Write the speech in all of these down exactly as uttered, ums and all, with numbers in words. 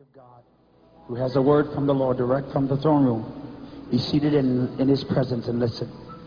of God, who has a word from the Lord direct from the throne room, be seated in, in his presence and listen.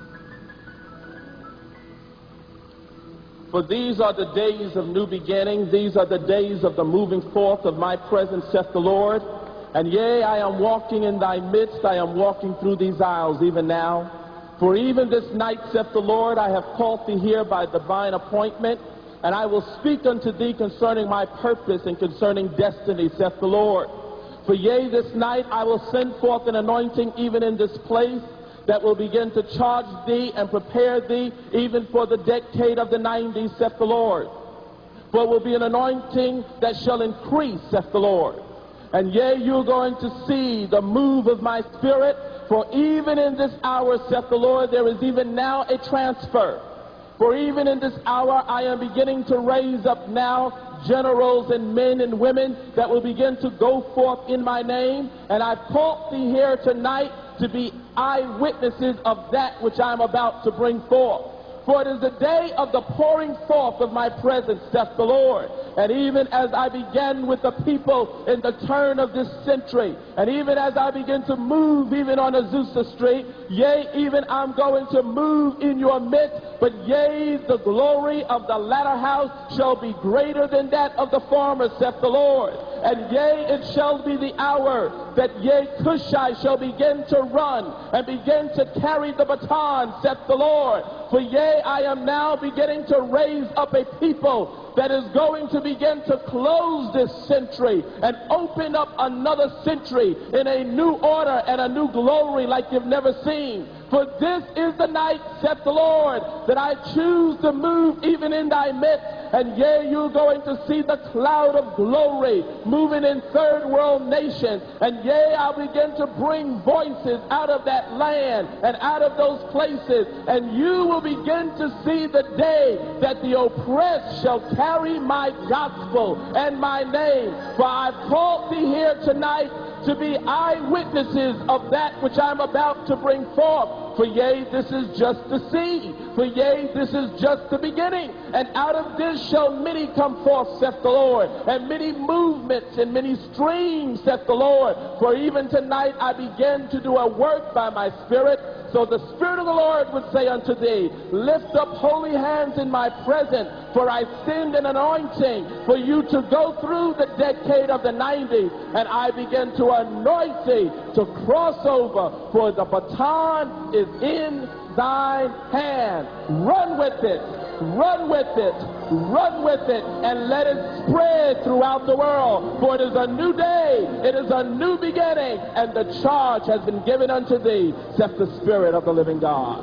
For these are the days of new beginning. These are the days of the moving forth of my presence, saith the Lord. And yea, I am walking in thy midst. I am walking through these aisles even now. For even this night, saith the Lord, I have called thee here by divine appointment. And I will speak unto thee concerning my purpose and concerning destiny, saith the Lord. For yea, this night I will send forth an anointing even in this place that will begin to charge thee and prepare thee even for the decade of the nineties, saith the Lord. For it will be an anointing that shall increase, saith the Lord. And yea, you're going to see the move of my spirit, for even in this hour, saith the Lord, there is even now a transfer. For even in this hour, I am beginning to raise up now generals and men and women that will begin to go forth in my name. And I've called thee here tonight to be eyewitnesses of that which I'm about to bring forth. For it is the day of the pouring forth of my presence, saith the Lord. And even as I began with the people in the turn of this century, and even as I begin to move even on Azusa Street, yea, even I'm going to move in your midst, but yea, the glory of the latter house shall be greater than that of the former, saith the Lord. And yea, it shall be the hour that yea, Cushai shall begin to run and begin to carry the baton, saith the Lord. For yea, I am now beginning to raise up a people that is going to begin to close this century and open up another century in a new order and a new glory like you've never seen. For this is the night, saith the Lord, that I choose to move even in thy midst. And yea, you're going to see the cloud of glory moving in third world nations. And yea, I'll begin to bring voices out of that land and out of those places. And you will begin to see the day that the oppressed shall carry my gospel and my name. For I've called thee here tonight to be eyewitnesses of that which I'm about to bring forth. For yea, this is just the seed. For yea, this is just the beginning. And out of this shall many come forth, saith the Lord, and many movements and many streams, saith the Lord. For even tonight I begin to do a work by my Spirit. So the Spirit of the Lord would say unto thee, lift up holy hands in my presence, for I send an anointing for you to go through the decade of the nineties, and I begin to anoint thee to cross over, for the baton is in thine hand. Run with it, run with it, run with it, and let it spread throughout the world. For it is a new day, it is a new beginning, and the charge has been given unto thee, saith the Spirit of the living God.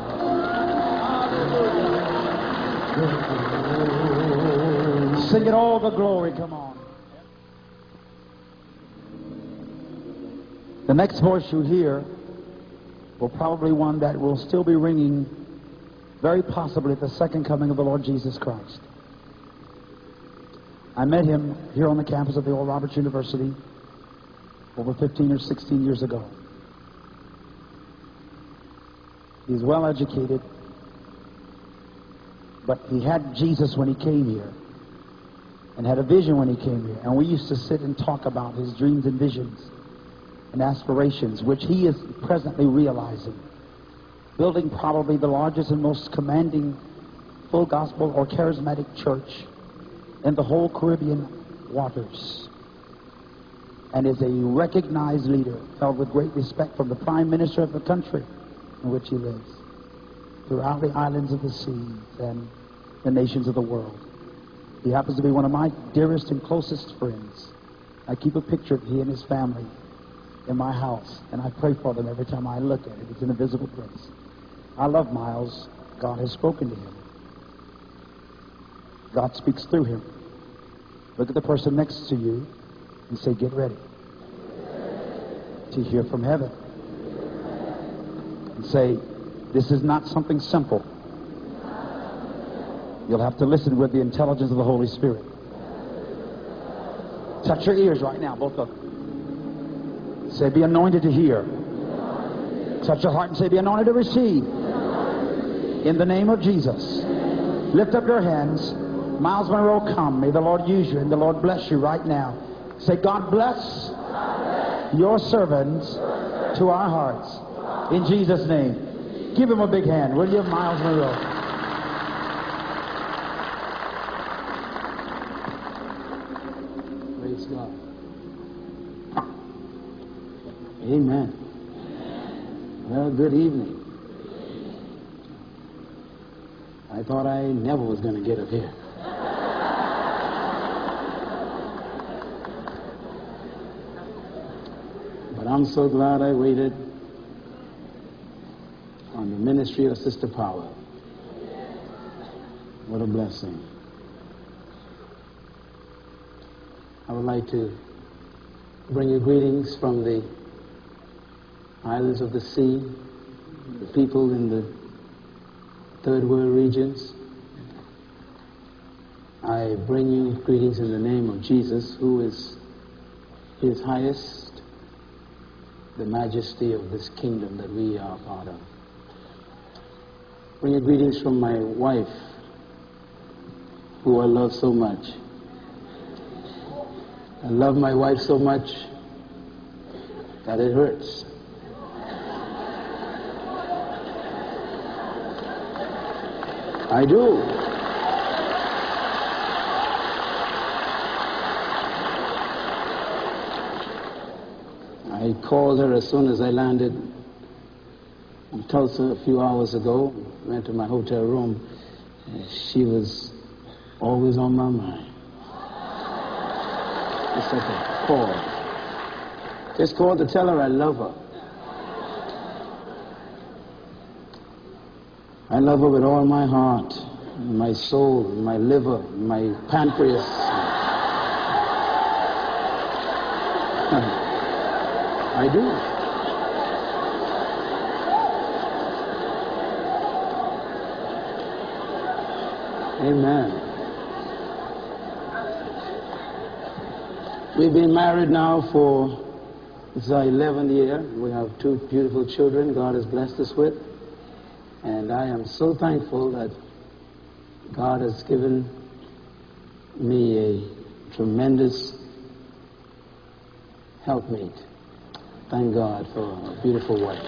Sing it all the glory, come on. The next voice you hear will probably one that will still be ringing very possibly at the second coming of the Lord Jesus Christ. I met him here on the campus of the Oral Roberts University over fifteen or sixteen years ago. He's well educated, but he had Jesus when he came here and had a vision when he came here. And we used to sit and talk about his dreams and visions and aspirations, which he is presently realizing, building probably the largest and most commanding full gospel or charismatic church in the whole Caribbean waters, and is a recognized leader, held with great respect from the prime minister of the country in which he lives, throughout the islands of the seas and the nations of the world. He happens to be one of my dearest and closest friends. I keep a picture of he and his family in my house, and I pray for them every time I look at it. It's in a visible place. I love Miles. God has spoken to him. God speaks through him. Look at the person next to you and say, get ready to hear from heaven. And say, this is not something simple. You'll have to listen with the intelligence of the Holy Spirit. Touch your ears right now, both of them. Say, be anointed to hear. Touch your heart and say, be anointed to receive. In the name of Jesus. Lift up your hands. Miles Monroe, come. May the Lord use you and the Lord bless you right now. Say, God bless your servants to our hearts. In Jesus' name. Give him a big hand, will you, Miles Monroe? Praise God. Amen. Well, good evening. I thought I never was going to get up here. But I'm so glad I waited on the ministry of Sister Power. What a blessing. I would like to bring you greetings from the islands of the sea, the people in the third world regions. I bring you greetings in the name of Jesus, who is his highest, the majesty of this kingdom that we are part of. Bring you greetings from my wife, who I love so much. I love my wife so much that it hurts. I do. I called her as soon as I landed in Tulsa a few hours ago. Went to my hotel room. She was always on my mind. Just like a call. Just called to tell her I love her. I love her with all my heart, my soul, my liver, my pancreas. I do. Amen. We've been married now for, this is our eleventh year. We have two beautiful children God has blessed us with. And I am so thankful that God has given me a tremendous helpmate. Thank God for a beautiful wife.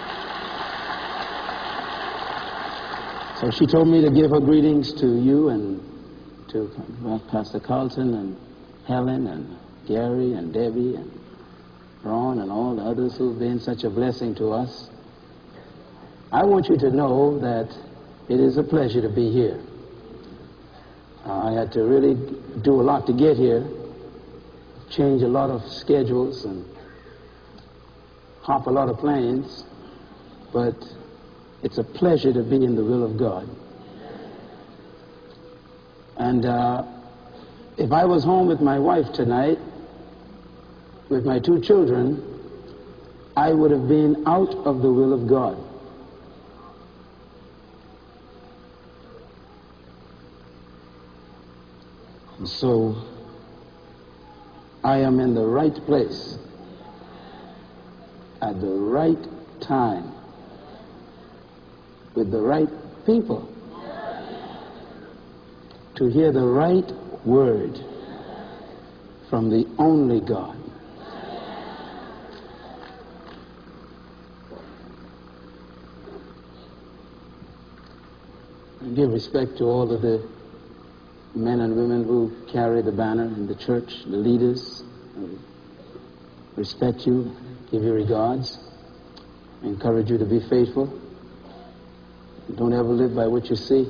So she told me to give her greetings to you and to Pastor Carlton and Helen and Gary and Debbie and Ron and all the others who've been such a blessing to us. I want you to know that it is a pleasure to be here. Uh, I had to really do a lot to get here, change a lot of schedules and hop a lot of planes, but it's a pleasure to be in the will of God. And uh, if I was home with my wife tonight, with my two children, I would have been out of the will of God. So I am in the right place at the right time with the right people to hear the right word from the only God. I give respect to all of the men and women who carry the banner in the church, the leaders. I respect you, give you regards, I encourage you to be faithful. Don't ever live by what you see.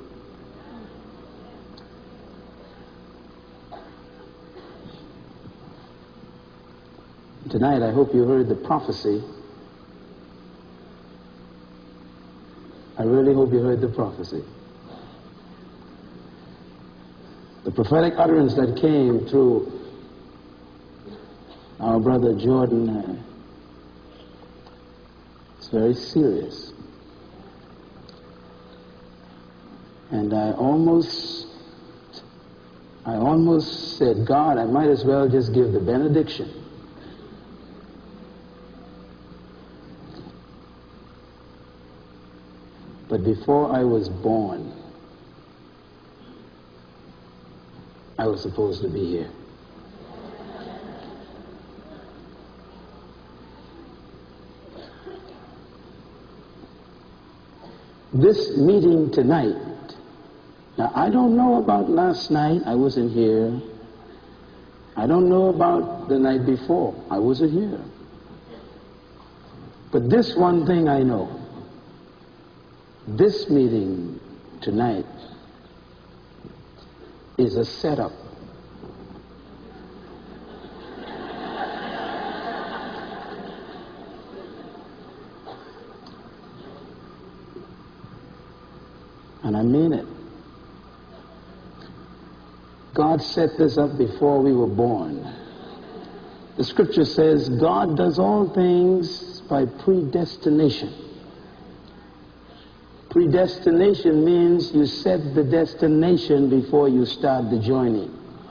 Tonight, I hope you heard the prophecy. I really hope you heard the prophecy. The prophetic utterance that came through our brother Jordan uh, is very serious. And I almost, I almost said, God, I might as well just give the benediction. But before I was born, I was supposed to be here. this meeting tonight, now I don't know about last night, I wasn't here. I don't know about the night before, I wasn't here. But this one thing I know, this meeting tonight is a setup. And I mean it. God set this up before we were born. The scripture says God does all things by predestination. Predestination means you set the destination before you start the journey.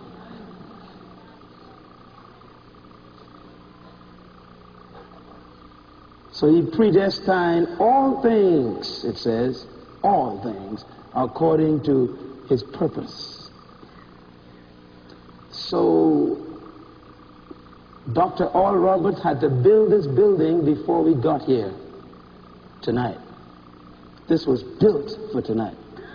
So he predestined all things, it says, all things, according to his purpose. So Doctor Oral Roberts had to build this building before we got here tonight. This was built for tonight.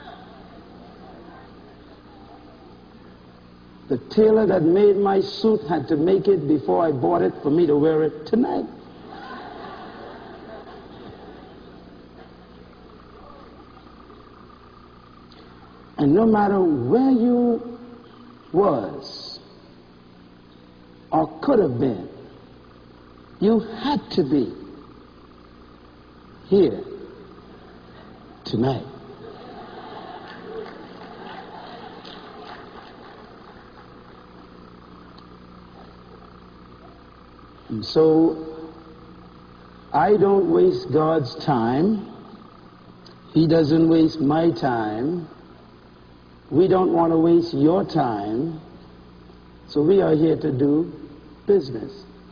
The tailor that made my suit had to make it before I bought it for me to wear it tonight. And no matter where you was or could have been, you had to be here tonight. And so I don't waste God's time. He doesn't waste my time. We don't want to waste your time. So we are here to do business.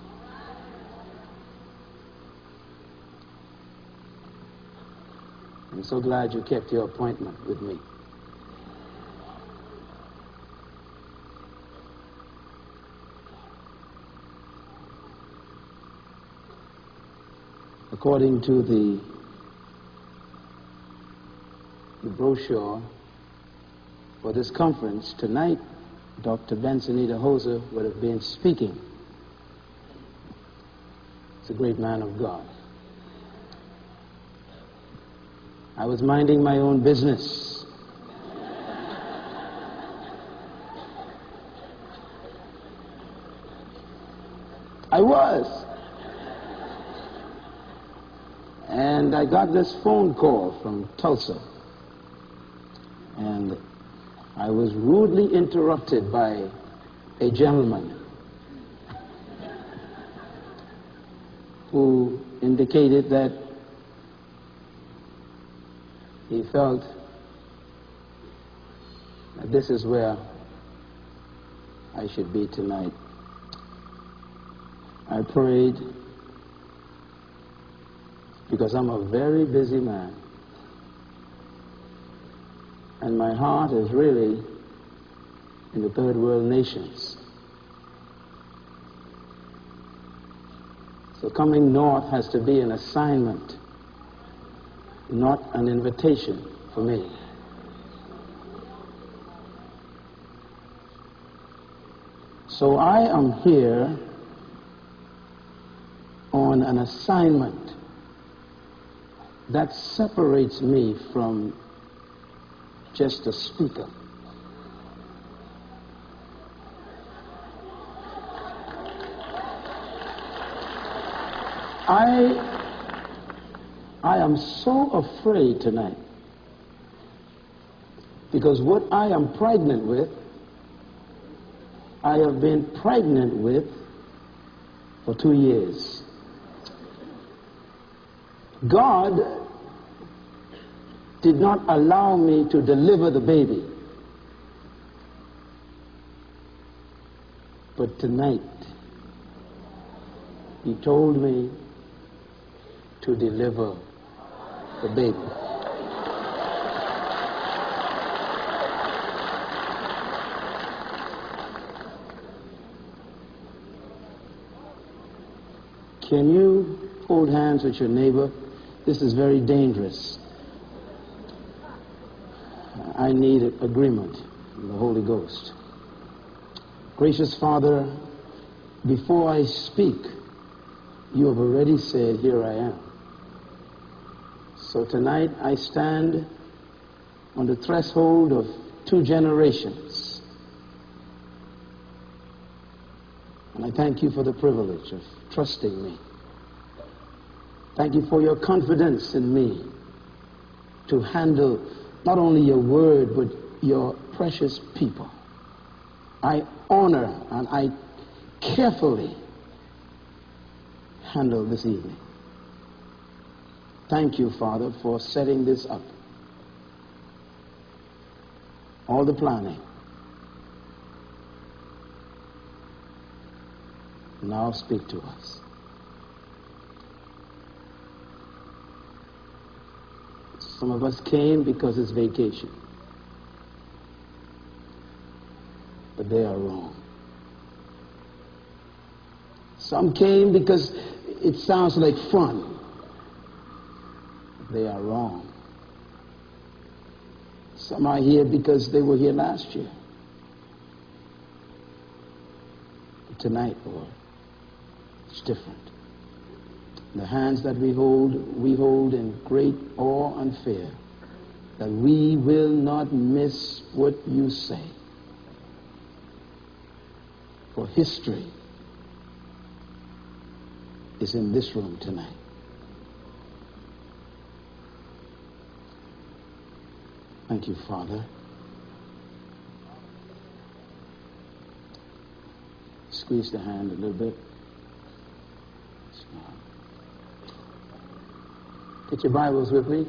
I'm so glad you kept your appointment with me. According to the, the brochure for this conference, tonight, Doctor Benson Idahosa would have been speaking. He's a great man of God. I was minding my own business. I was. And I got this phone call from Tulsa. And I was rudely interrupted by a gentleman who indicated that he felt that this is where I should be tonight. I prayed because I'm a very busy man. And my heart is really in the third world nations. So coming north has to be an assignment, not an invitation for me. So I am here on an assignment that separates me from just a speaker. I, I am so afraid tonight because what I am pregnant with, I have been pregnant with for two years. God did not allow me to deliver the baby. But tonight, he told me to deliver the baby. Can you hold hands with your neighbor? This is very dangerous. I need agreement from the Holy Ghost. Gracious Father, before I speak, you have already said, here I am. So tonight I stand on the threshold of two generations. And I thank you for the privilege of trusting me. Thank you for your confidence in me to handle not only your word, but your precious people. I honor and I carefully handle this evening. Thank you, Father, for setting this up. All the planning. Now speak to us. Some of us came because it's vacation. But they are wrong. Some came because it sounds like fun. They are wrong. Some are here because they were here last year. But tonight, Lord, it's different. The hands that we hold, we hold in great awe and fear, that we will not miss what you say. For history is in this room tonight. Thank you, Father. Squeeze the hand a little bit. Get your Bibles with me.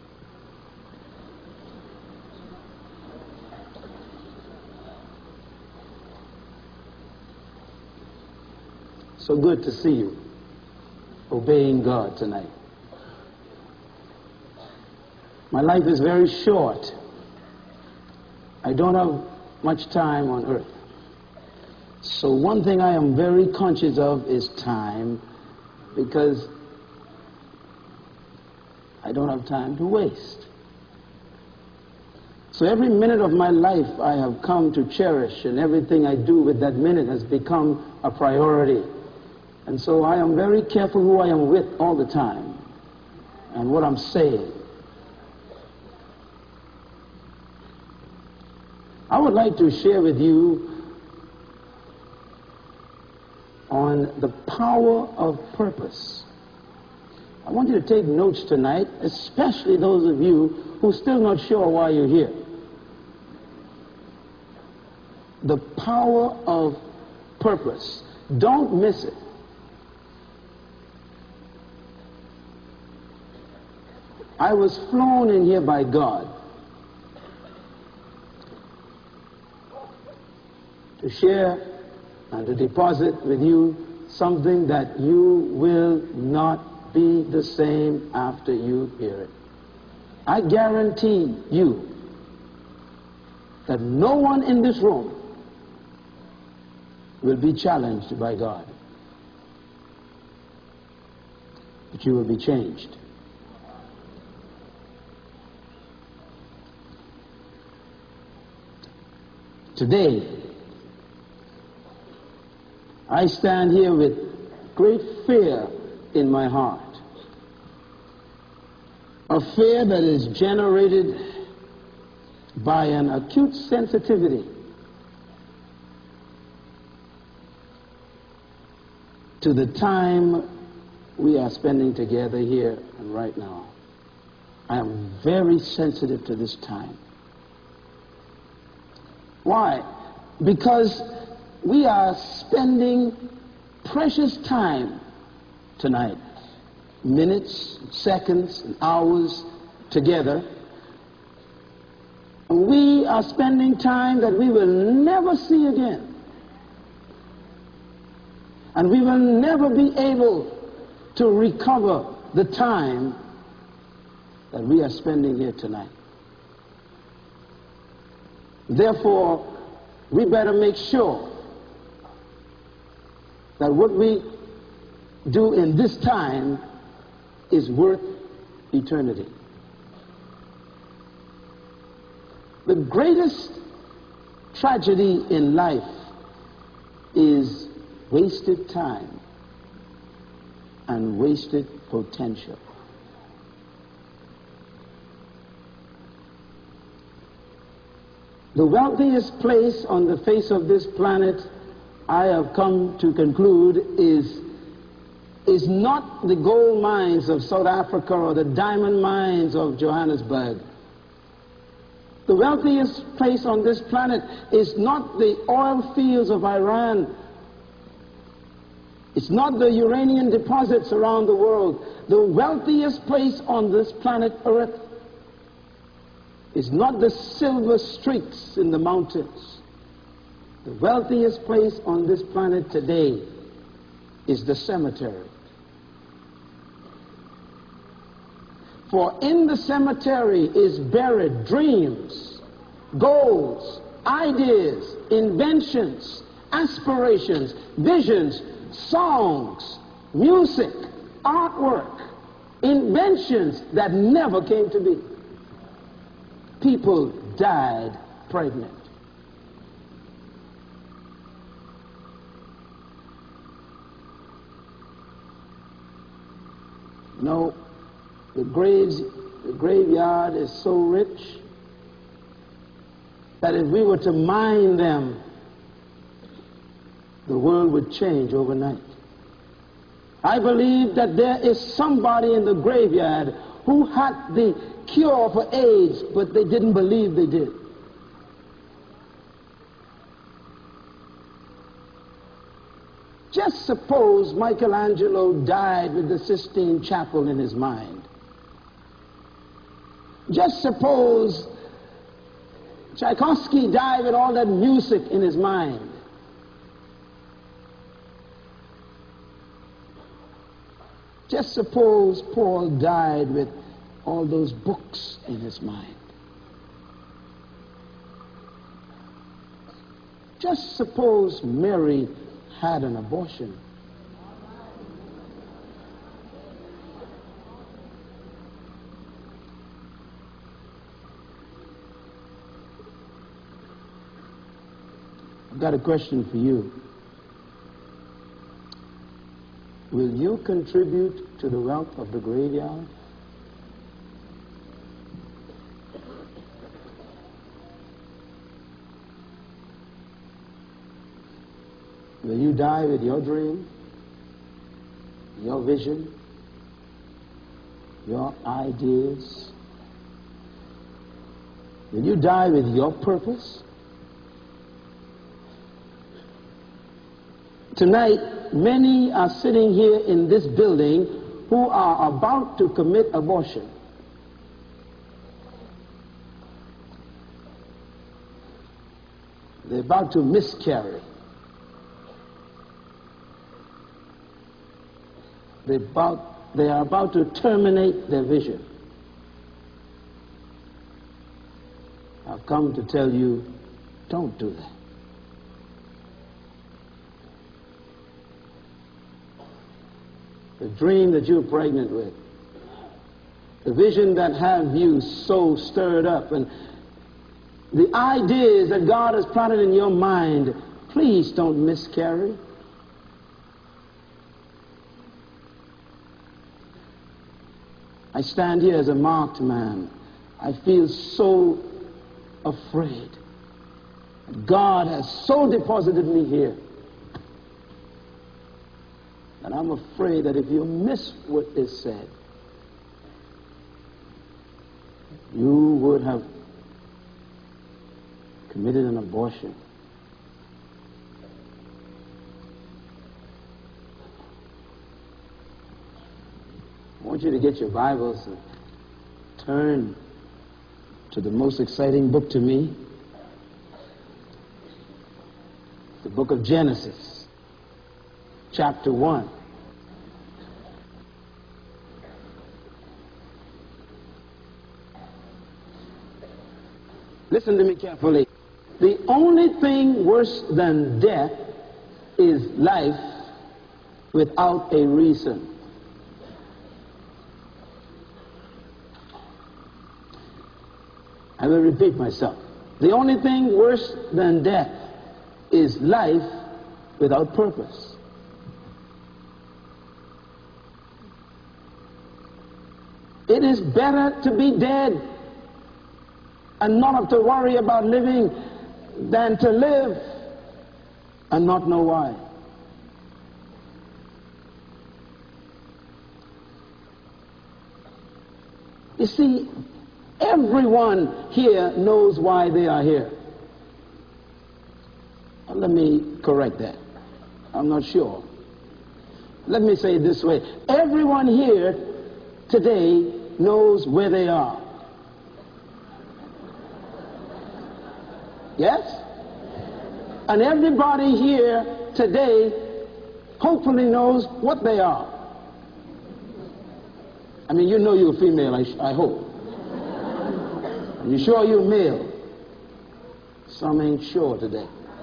So good to see you obeying God tonight. My life is very short. I don't have much time on earth. So one thing I am very conscious of is time, because I don't have time to waste. So every minute of my life I have come to cherish, and everything I do with that minute has become a priority. And so I am very careful who I am with all the time and what I'm saying. I would like to share with you on the power of purpose. I want you to take notes tonight, especially those of you who are still not sure why you're here. The power of purpose. Don't miss it. I was flown in here by God to share and to deposit with you something that you will not be the same after you hear it. I guarantee you that no one in this room will be challenged by God, but you will be changed. Today, I stand here with great fear in my heart. A fear that is generated by an acute sensitivity to the time we are spending together here and right now. I am very sensitive to this time. Why? Because we are spending precious time tonight, minutes, seconds, and hours together. We are spending time that we will never see again. And we will never be able to recover the time that we are spending here tonight. Therefore, we better make sure that what we do in this time is worth eternity. The greatest tragedy in life is wasted time and wasted potential. The wealthiest place on the face of this planet, I have come to conclude, is, is not the gold mines of South Africa or the diamond mines of Johannesburg. The wealthiest place on this planet is not the oil fields of Iran. It's not the uranium deposits around the world. The wealthiest place on this planet Earth is not the silver streaks in the mountains. The wealthiest place on this planet today is the cemetery. For in the cemetery is buried dreams, goals, ideas, inventions, aspirations, visions, songs, music, artwork, inventions that never came to be. People died pregnant. No, the graves, the graveyard is so rich that if we were to mine them, the world would change overnight. I believe that there is somebody in the graveyard who had the cure for AIDS, but they didn't believe they did. Just suppose Michelangelo died with the Sistine Chapel in his mind. Just suppose Tchaikovsky died with all that music in his mind. Just suppose Paul died with all those books in his mind. Just suppose Mary had an abortion. I've got a question for you. Will you contribute to the wealth of the graveyard? Will you die with your dream, your vision, your ideas? Will you die with your purpose? Tonight, many are sitting here in this building who are about to commit abortion. They're about to miscarry. They're about, they are about to terminate their vision. I've come to tell you, don't do that. The dream that you're pregnant with, the vision that have you so stirred up, and the ideas that God has planted in your mind, please don't miscarry. I stand here as a marked man. I feel so afraid. God has so deposited me here. And I'm afraid that if you miss what is said, you would have committed an abortion. I want you to get your Bibles and turn to the most exciting book to me, the book of Genesis, chapter one. Listen to me carefully. The only thing worse than death is life without a reason. I will repeat myself. The only thing worse than death is life without purpose. It is better to be dead and not have to worry about living than to live and not know why. You see, everyone here knows why they are here. Let me correct that. I'm not sure. Let me say it this way. Everyone here today knows where they are. Yes? And everybody here today hopefully knows what they are. I mean, you know you're female, I, I hope. You sure you're male? Some ain't sure today.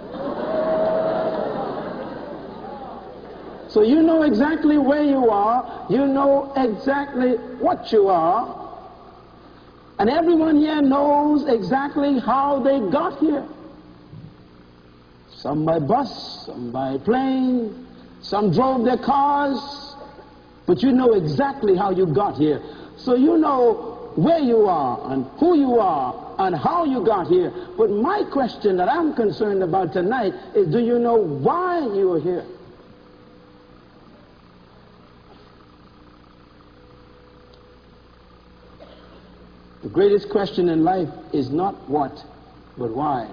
So you know exactly where you are. You know exactly what you are. And everyone here knows exactly how they got here. Some by bus, some by plane, some drove their cars. But you know exactly how you got here. So you know where you are and who you are and how you got here. But my question that I'm concerned about tonight is, do you know why you are here? The greatest question in life is not what, but why.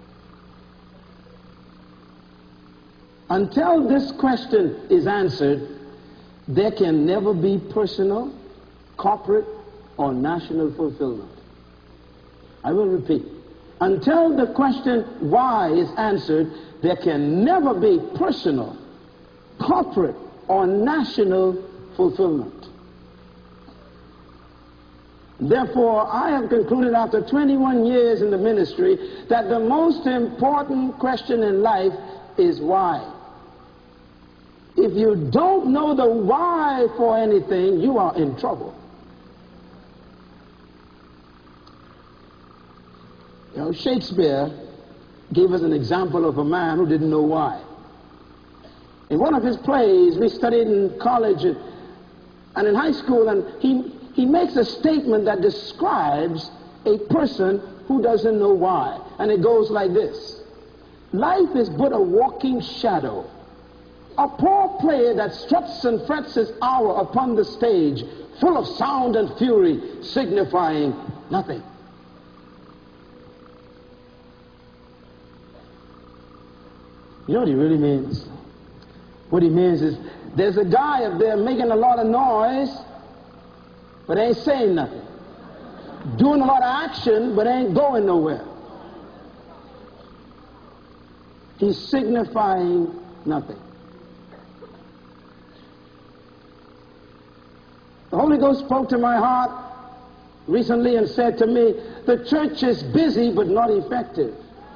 Until this question is answered, there can never be personal, corporate, or national fulfillment. I will repeat. Until the question why is answered, there can never be personal, corporate, or national fulfillment. Therefore, I have concluded after twenty-one years in the ministry that the most important question in life is why. If you don't know the why for anything, you are in trouble. You know, Shakespeare gave us an example of a man who didn't know why. In one of his plays, we studied in college and in high school, and he, he makes a statement that describes a person who doesn't know why. And it goes like this. Life is but a walking shadow. A poor player that struts and frets his hour upon the stage, full of sound and fury, signifying nothing. You know what he really means? What he means is, there's a guy up there making a lot of noise, but ain't saying nothing. Doing a lot of action, but ain't going nowhere. He's signifying nothing. The Holy Ghost spoke to my heart recently and said to me, the church is busy but not effective.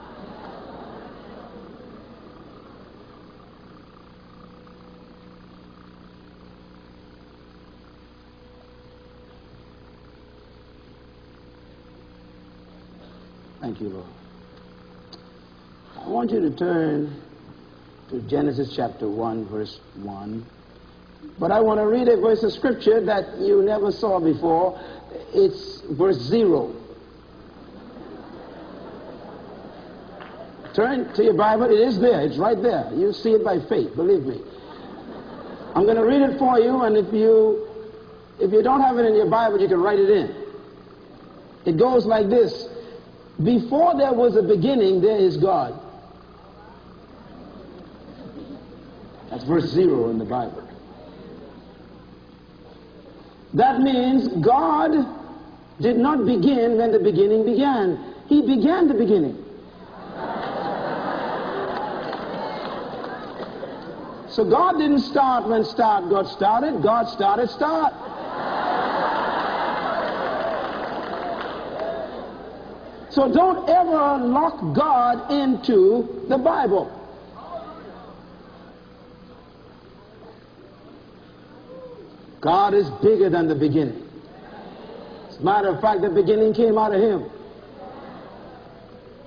Thank you, Lord. I want you to turn to Genesis chapter one, verse one. But I want to read a verse of scripture that you never saw before. It's verse zero. Turn to your Bible. It is there. It's right there. You see it by faith. Believe me. I'm going to read it for you, and if you if you don't have it in your Bible, you can write it in. It goes like this. Before there was a beginning, there is God. That's verse zero in the Bible. That means God did not begin when the beginning began. He began the beginning. So God didn't start when start got started. God started start. So don't ever lock God into the Bible. God is bigger than the beginning. As a matter of fact, the beginning came out of Him.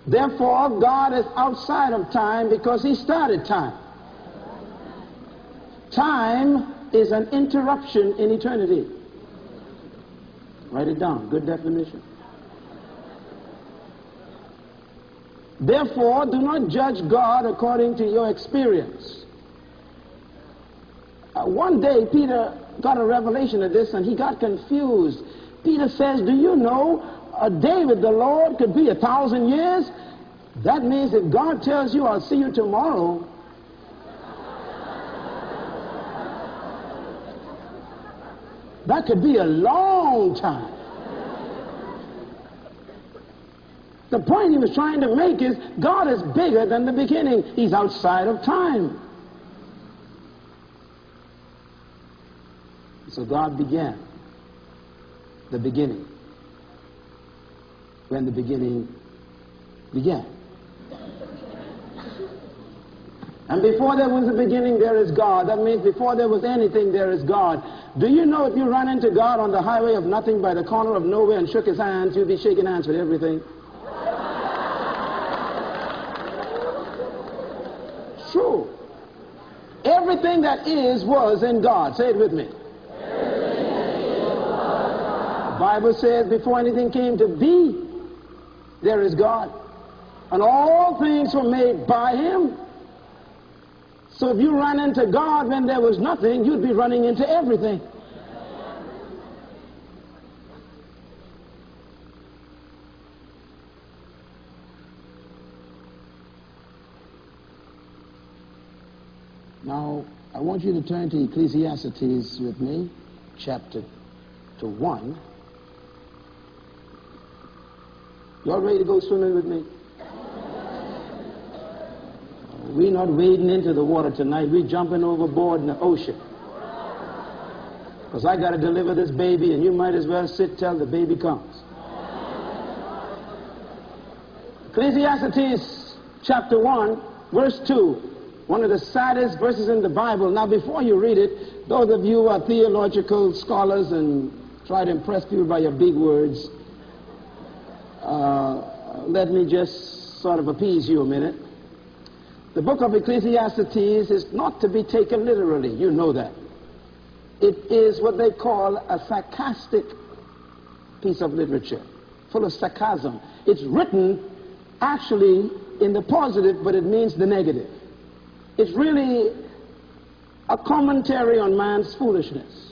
Therefore, God is outside of time because he started time. Time is an interruption in eternity. Write it down. Good definition. Therefore, do not judge God according to your experience. Uh, one day, Peter got a revelation of this, and he got confused. Peter says, do you know a day with the Lord could be a thousand years? That means if God tells you, I'll see you tomorrow, that could be a long time. The point he was trying to make is God is bigger than the beginning. He's outside of time. So God began the beginning when the beginning began. And before there was a beginning, there is God. That means before there was anything, there is God. Do you know if you run into God on the highway of nothing by the corner of nowhere and shook his hands, you'd be shaking hands with everything? True. Everything that is was in God. Say it with me. The Bible says before anything came to be, there is God. And all things were made by him. So if you run into God when there was nothing, you'd be running into everything. Now, I want you to turn to Ecclesiastes with me, chapter to one. You all ready to go swimming with me? We're not wading into the water tonight. We're jumping overboard in the ocean. Because I got to deliver this baby, and you might as well sit till the baby comes. Ecclesiastes chapter one, verse two. One of the saddest verses in the Bible. Now, before you read it, those of you who are theological scholars and try to impress people by your big words, uh, let me just sort of appease you a minute. The book of Ecclesiastes is not to be taken literally. You know that. It is what they call a sarcastic piece of literature, full of sarcasm. It's written actually in the positive, but it means the negative. It's really a commentary on man's foolishness.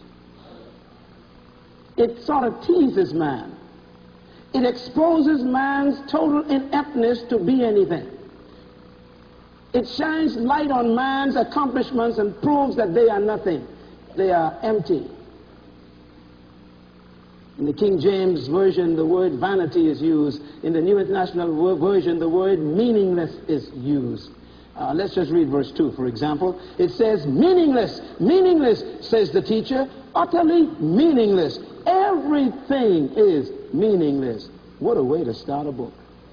It sort of teases man. It exposes man's total ineptness to be anything. It shines light on man's accomplishments and proves that they are nothing. They are empty. In the King James Version, the word vanity is used. In the New International Version, the word meaningless is used. Uh, let's just read verse two, for example. It says, meaningless, meaningless, says the teacher, utterly meaningless. Everything is meaningless. What a way to start a book.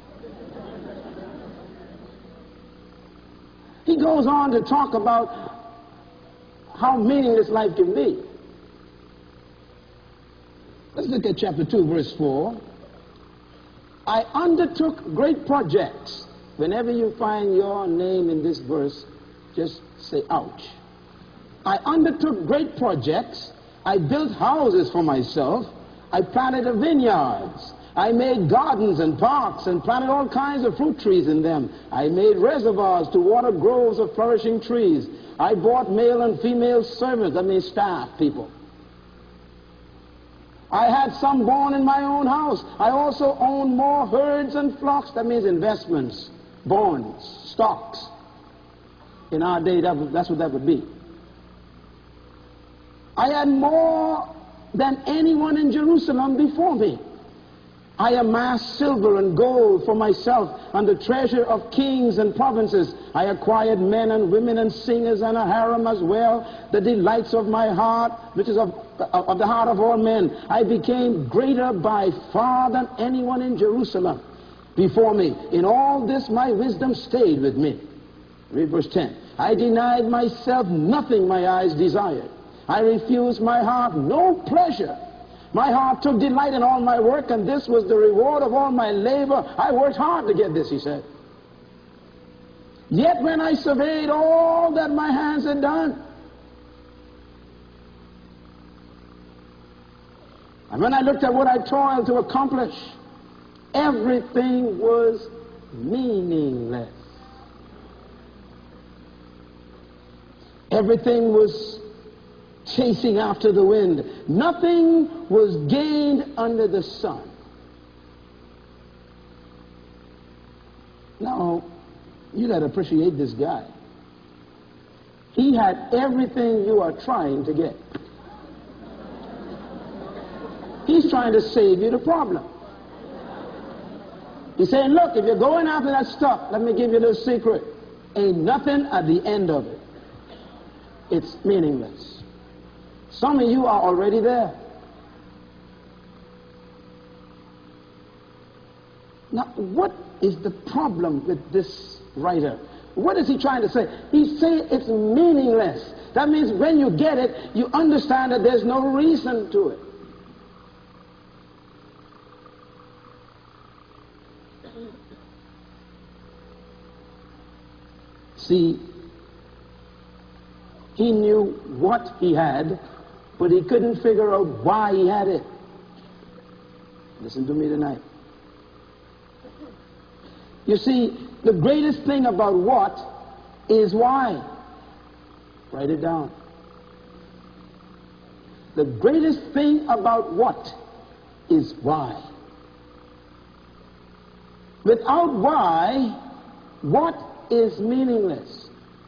He goes on to talk about how meaningless life can be. Let's look at chapter two, verse four. I undertook great projects. Whenever you find your name in this verse, just say, ouch. I undertook great projects. I built houses for myself. I planted vineyards. I made gardens and parks and planted all kinds of fruit trees in them. I made reservoirs to water groves of flourishing trees. I bought male and female servants, that means staff people. I had some born in my own house. I also owned more herds and flocks, that means investments, bonds, stocks. In our day, that would, that's what that would be. I had more than anyone in Jerusalem before me. I amassed silver and gold for myself and the treasure of kings and provinces. I acquired men and women and singers and a harem as well, the delights of my heart, which is of, of the heart of all men. I became greater by far than anyone in Jerusalem before me. In all this my wisdom stayed with me. Read verse ten. I denied myself nothing my eyes desired. I refused my heart no pleasure. My heart took delight in all my work, and this was the reward of all my labor. I worked hard to get this, he said. Yet when I surveyed all that my hands had done, and when I looked at what I toiled to accomplish, everything was meaningless. Everything was chasing after the wind. Nothing was gained under the sun. Now, you got to appreciate this guy. He had everything you are trying to get. He's trying to save you the problem. He's saying, look, if you're going after that stuff, let me give you the secret. Ain't nothing at the end of it. It's meaningless. Some of you are already there. Now, what is the problem with this writer? What is he trying to say? He's saying it's meaningless. That means when you get it, you understand that there's no reason to it. See, he knew what he had, but he couldn't figure out why he had it. Listen to me tonight. You see, the greatest thing about what is why. Write it down. The greatest thing about what is why. Without why, what is meaningless.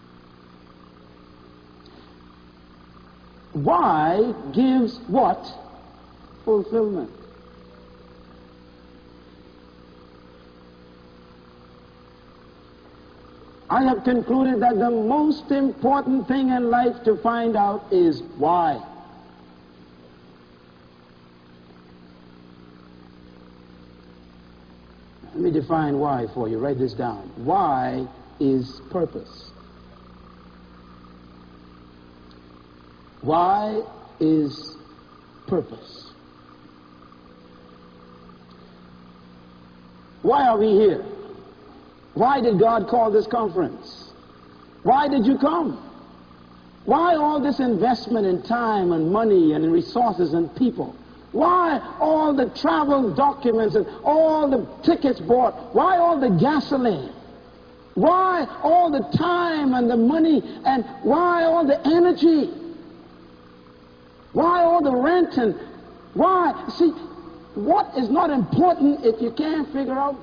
Why gives what? Fulfillment. I have concluded that the most important thing in life to find out is why. Let me define why for you. Write this down. Why is purpose. Why is purpose. Why are we here? Why did God call this conference? Why did you come? Why all this investment in time and money and in resources and people? Why all the travel documents and all the tickets bought? Why all the gasoline? Why all the time and the money, and why all the energy? Why all the rent? And why? See, what is not important if you can't figure out